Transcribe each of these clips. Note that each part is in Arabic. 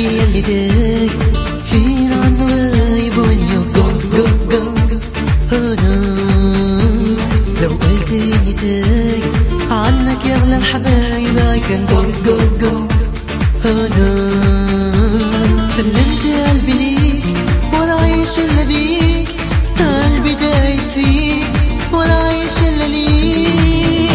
قلبي اللي دايب فين عنه غايب when you go go go أنا لو قلت إني تايب عنك يا أغلى الحبايب I can go go go أنا سلمت قلبي ليك ولا عايش إلا بيك قلبي دايب فيك ولا عايش إلا ليك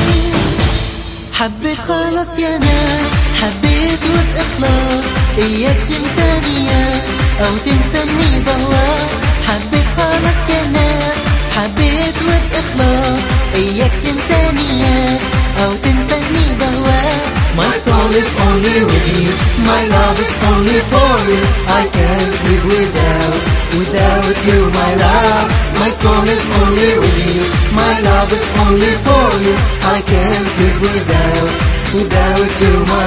حبيت خلاص يا ناس حبيت وبإخلاص إياك تنساني أو تنساني بهواك حبيت خلاص يا ناس حبيت وبإخلاص إياك تنساني أو تنساني بهواك My soul is only with you My love is only for you I can't live without you my love My soul is only with you My love is only for you I can't live without you my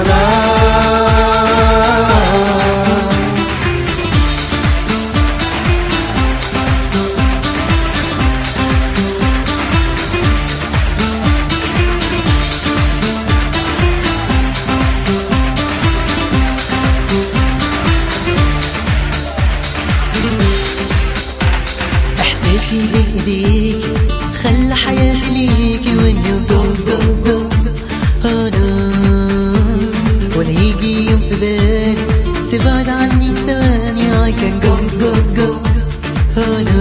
love إحساسي بين إيديك خلى حياتي ليكي when you go go go أنا ولا يجي يوم في بالي تبعد عني ثواني I can go go go أنا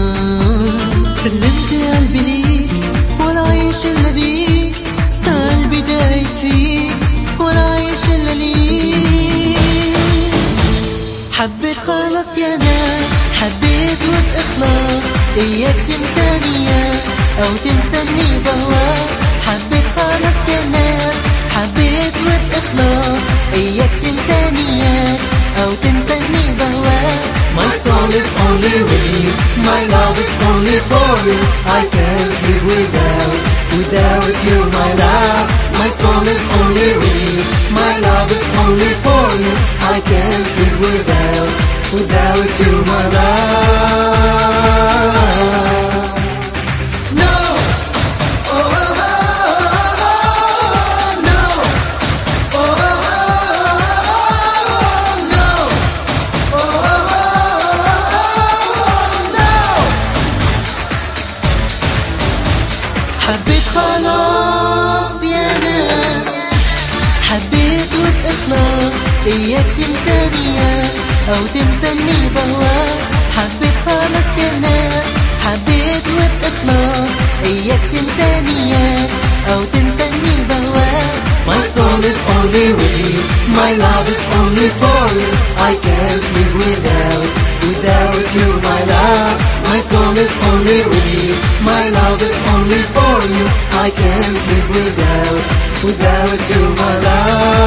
سلمت قلبي ليك ولا عايش إلا بيك قلبي دايب فيك ولا عايش إلا ليك حبيت خلاص يا ناس حبيت وبإخلاص إياك تنساني أو تنساني بهواك حبيت خلاص يا ناس حبيت وبإخلاص إياك تنساني أو تنساني بهواك My soul is only with you My love is only for you I can't live without you my love My soul is only with you My love is only for you I can't live without you my love No oh, oh, oh, no oh, oh, oh, no oh, oh, no حبيت خلاص يا ناس حبيت وبإخلاص إياك تنساني أو تنساني بهواك حبيت خلاص يا ناس حبيت وبإخلاص إياك تنساني أو تنساني بهواك My soul is only with you My love is only for you I can't live without you my love My soul is only with you My love is only for you I can't live without you my love